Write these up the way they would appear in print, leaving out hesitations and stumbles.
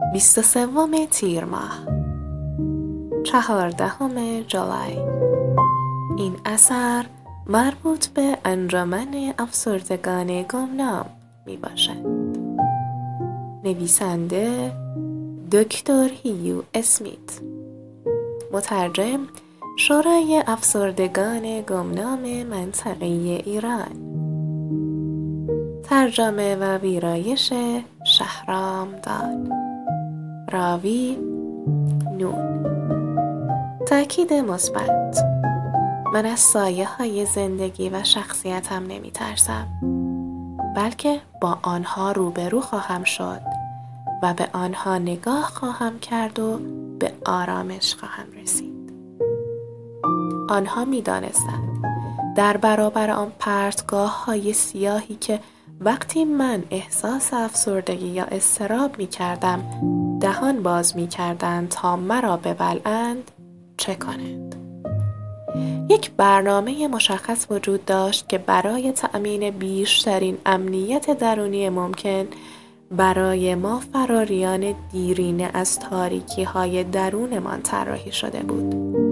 23 تیر ماه 14 جولای. این اثر مربوط به انجمن افسردگان گمنام می باشد. نویسنده دکتر هیو اسمیت. مترجم شورای افسردگان گمنام منطقه ایران. ترجمه و ویرایش شهرام داد. راوی نون. تأکید مثبت: من از سایه‌های زندگی و شخصیتم نمی ترسم، بلکه با آنها روبرو خواهم شد و به آنها نگاه خواهم کرد و به آرامش خواهم رسید. آنها می دانستند در برابر آن پرتگاه‌های سیاهی که وقتی من احساس افسردگی یا اضطراب می کردم دهان باز می کردند تا مرا ببلعند، چه کنند. یک برنامه مشخص وجود داشت که برای تأمین بیشترین امنیت درونی ممکن برای ما فراریان دیرینه از تاریکی‌های درونمان طراحی شده بود.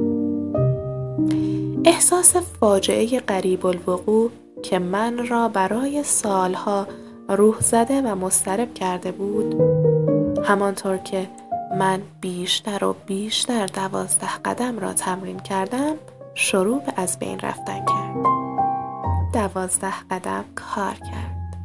احساس فاجعه قریب الوقوع که من را برای سالها روح زده و مضطرب کرده بود، همانطور که من بیشتر و بیشتر 12 قدم را تمرین کردم شروع به از بین رفتن کرد. 12 قدم کار کرد.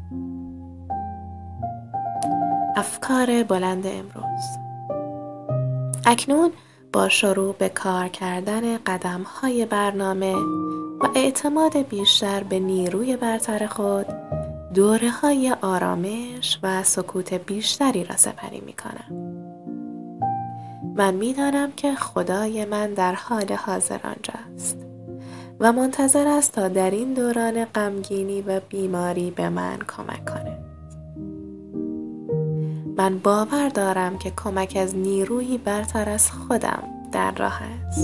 افکار بلند امروز. اکنون با شروع به کار کردن قدم‌های برنامه و اعتماد بیشتر به نیروی برتر خود، دوره‌های آرامش و سکوت بیشتری را سپری می‌کنم. من می‌دانم که خدای من در حال حاضر آنجاست و منتظر است تا در این دوران غمگینی و بیماری به من کمک کند. من باور دارم که کمک از نیرویی برتر از خودم در راه است.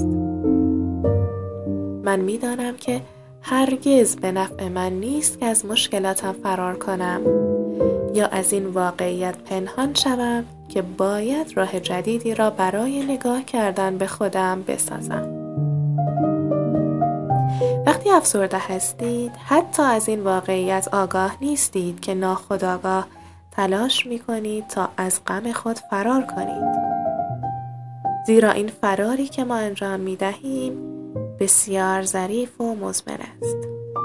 من می‌دانم که هرگز به نفع من نیست که از مشکلاتم فرار کنم یا از این واقعیت پنهان شوم که باید راه جدیدی را برای نگاه کردن به خودم بسازم. وقتی افسرده هستید، حتی از این واقعیت آگاه نیستید که ناخودآگاه تلاش می‌کنید تا از غم خود فرار کنید. زیرا این فراری که ما انجام می‌دهیم بسیار ظریف و مزمن است.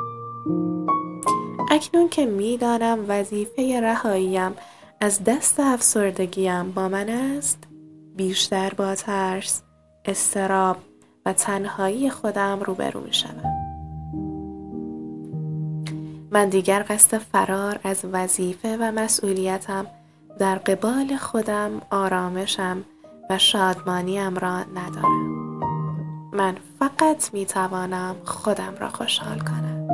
اکنون که می‌دانم وظیفه رهاییم از دست افسردگیم با من است، بیشتر با ترس، اضطراب و تنهایی خودم روبرو می‌شوم. من دیگر قصد فرار از وظیفه و مسئولیتم در قبال خودم، آرامشم و شادمانیم را ندارم. من فقط میتوانم خودم را خوشحال کنم.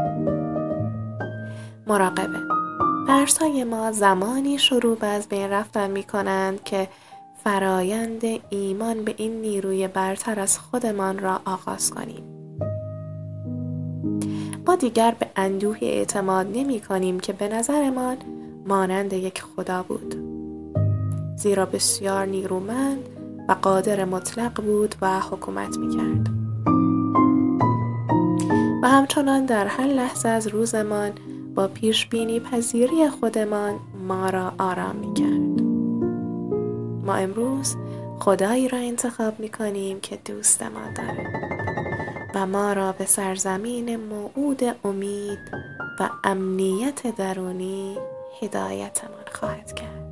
مراقبه: ترس‌های ما زمانی شروع به از بین رفتن می‌کنند که فرایند ایمان به این نیروی برتر از خودمان را آغاز کنیم. ما دیگر به اندوهی اعتماد نمی‌کنیم که به نظرمان مانند یک خدا بود، زیرا بسیار نیرومند و قادر مطلق بود و حکومت می‌کرد و همچنان در هر لحظه از روزمان با پیشبینی پذیری خودمان ما را آرام می‌کرد. ما امروز خدایی را انتخاب می‌کنیم که دوستمان دارد و ما را به سرزمین موعود امید و امنیت درونی هدایتمان خواهد کرد.